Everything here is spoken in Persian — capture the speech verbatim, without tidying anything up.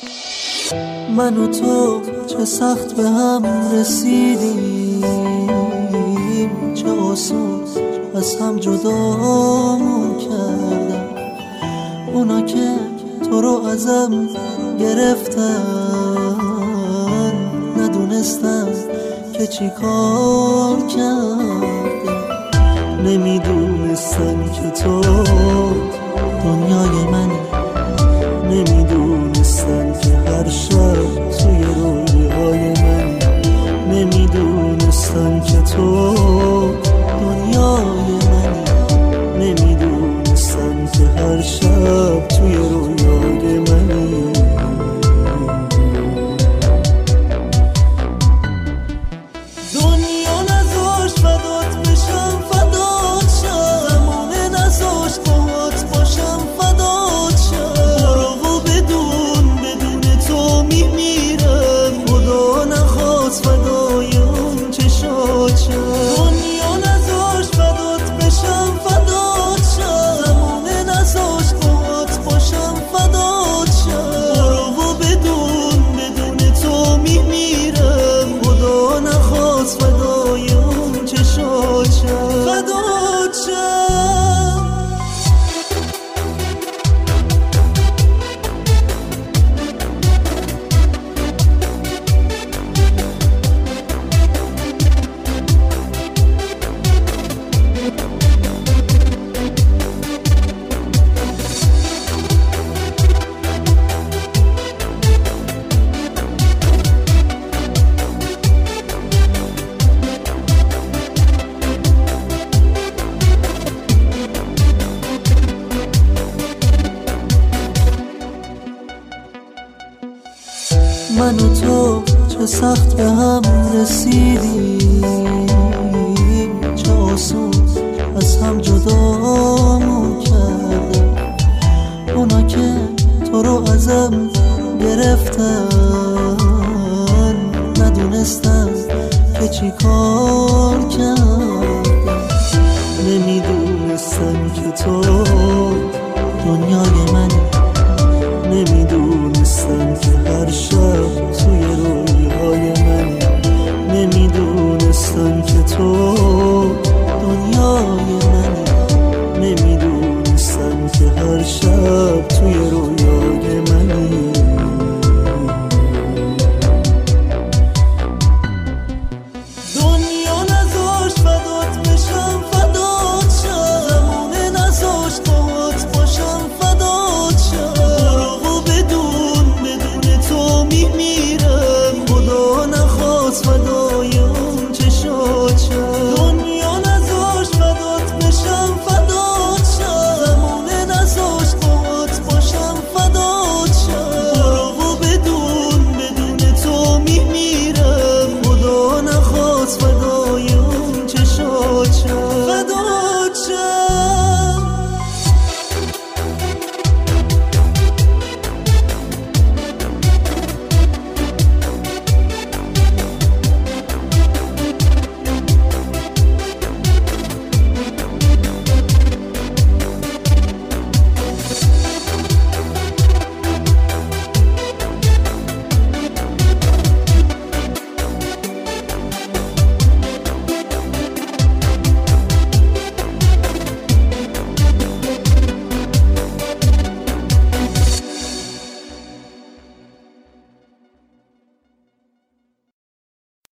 من و تو چه سخت به هم رسیدیم، چه آسون از هم جدامون کردم. اونا که تو رو ازم گرفتن ندونستم که چی کار کردم. نمیدونستم که تو دنیای منی، نمیدونستم که هر شب توی رویای منی، نمیدونستم که تو دنیای منی، نمیدونستم که هر شب توی رویای منی. دنیا نذاشت فدات بشم، فدات شم، زمونه نذاشت باهات باشم، فدات شم. برو و بدون بدون تو میمیرم، خدا نخواست فدای اون چشات شم. دنیا نذاشت فدات بشم، فدات شم، زمونه نذاشت باهات باشم، فدات شم. برو و بدون بدون تو میمیرم، خدا نخواست فدای اون چشات شم، فدات شم. من و تو چه سخت به هم رسیدیم، چه آسون از هم جدامون کردم. اونا که تو رو ازم گرفتن ندونستم که چی کار کردم. نمیدونستم که تو دنیای منی، نمیدونستم